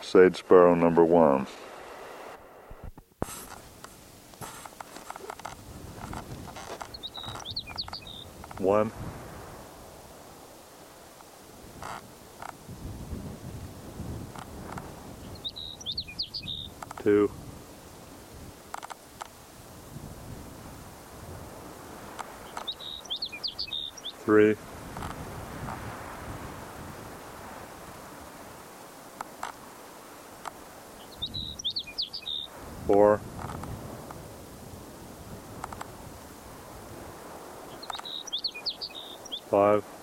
Sage sparrow number 1. One, two, three, four, five,